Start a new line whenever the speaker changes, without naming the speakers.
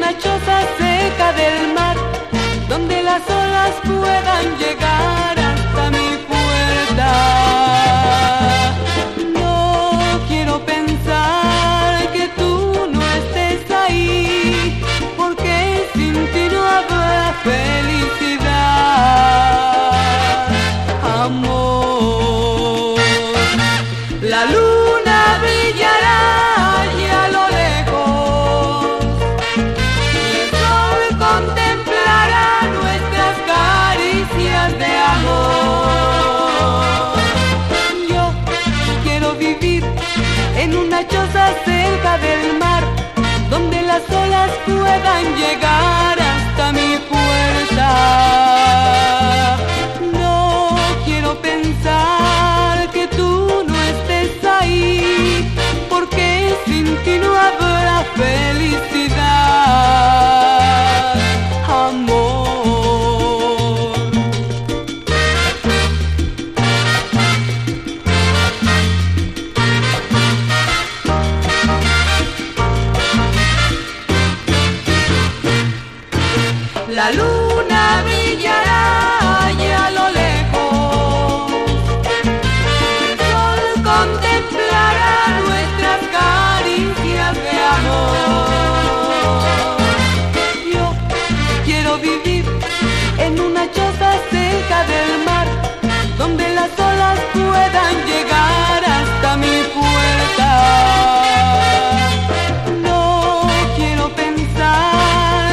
una choza cerca del mar, donde las olas puedan llegar hasta mi puerta. No quiero pensar que tú no estés ahí, porque sin ti no habrá felicidad, amor. La luna brillará allá a lo lejos y el sol contemplará nuestras caricias de amor. Yo quiero vivir en una choza cerca del mar, donde las olas puedan llegar hasta mi puerta. No quiero pensar que tú no estés ahí, porque sin ti no habrá felicidad, amor. La luna brilla